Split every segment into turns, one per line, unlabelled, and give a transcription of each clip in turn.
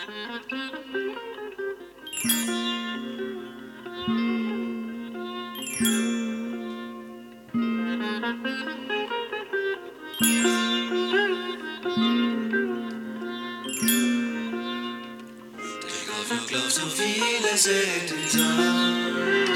Take off your clothes to feel the setting sun.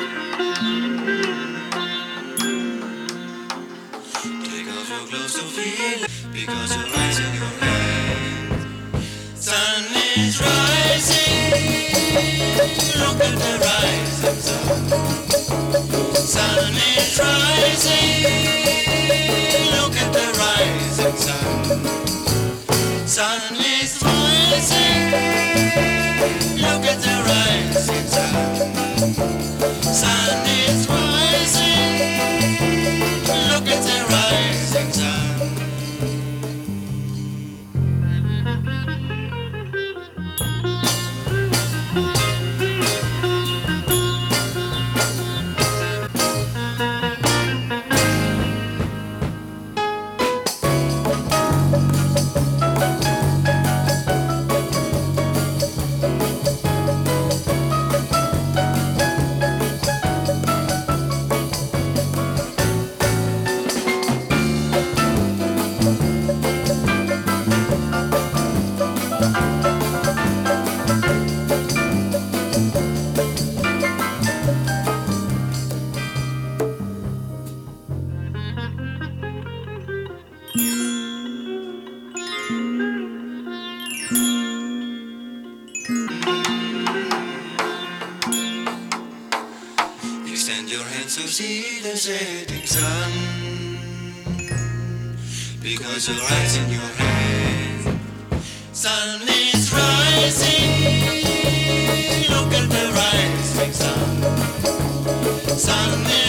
Take off your clothes to feel it, because your eyes in your head. Sun is rising. Look at the rising sun. Sun is rising. Look at the rising sun. Sun is rising. Look at the rising sun. Sun is rising. Look at the rising sun. Extend your hands to see the setting sun, because your eyes in your hand. Sun is rising. Look at the rising sun. Sun is